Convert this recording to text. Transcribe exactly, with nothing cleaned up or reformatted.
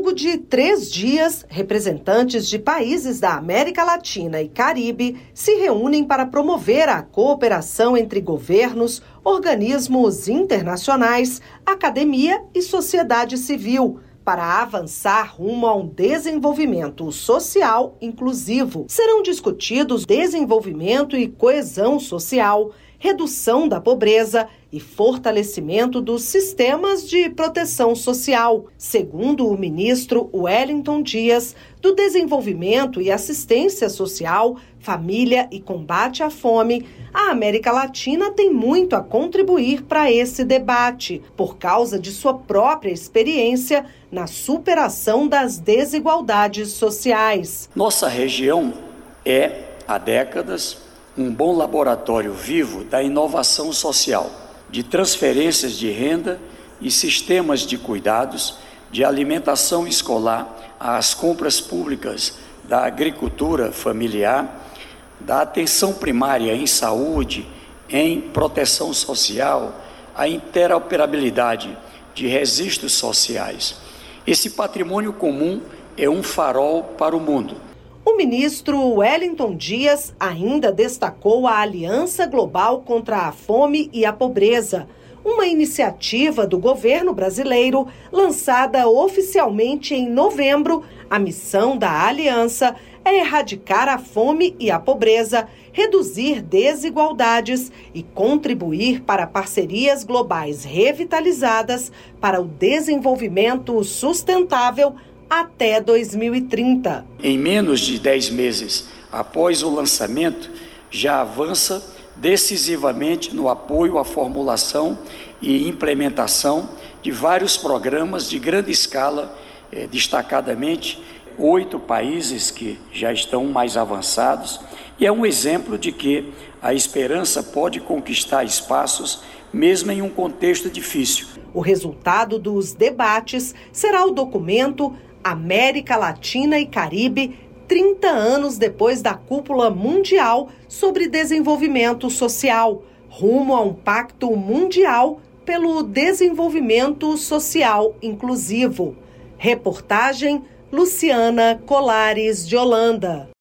longo de três dias, representantes de países da América Latina e Caribe se reúnem para promover a cooperação entre governos, organismos internacionais, academia e sociedade civil, para avançar rumo a um desenvolvimento social inclusivo. Serão discutidos desenvolvimento e coesão social, redução da pobreza e fortalecimento dos sistemas de proteção social. Segundo o ministro Wellington Dias, do Desenvolvimento e Assistência Social, Família e Combate à Fome, a América Latina tem muito a contribuir para esse debate, por causa de sua própria experiência na superação das desigualdades sociais. Nossa região é, há décadas, um bom laboratório vivo da inovação social, de transferências de renda e sistemas de cuidados, de alimentação escolar às compras públicas, da agricultura familiar, da atenção primária em saúde, em proteção social, a interoperabilidade de registros sociais. Esse patrimônio comum é um farol para o mundo. O ministro Wellington Dias ainda destacou a Aliança Global contra a Fome e a Pobreza, uma iniciativa do governo brasileiro lançada oficialmente em novembro. A missão da aliança é erradicar a fome e a pobreza, reduzir desigualdades e contribuir para parcerias globais revitalizadas para o desenvolvimento sustentável até dois mil e trinta. Em menos de dez meses após o lançamento, já avança decisivamente no apoio à formulação e implementação de vários programas de grande escala, eh, destacadamente oito países que já estão mais avançados, e é um exemplo de que a esperança pode conquistar espaços mesmo em um contexto difícil. O resultado dos debates será o documento América Latina e Caribe, trinta anos depois da Cúpula Mundial sobre Desenvolvimento Social, rumo a um pacto mundial pelo desenvolvimento social inclusivo. Reportagem Luciana Colares de Holanda.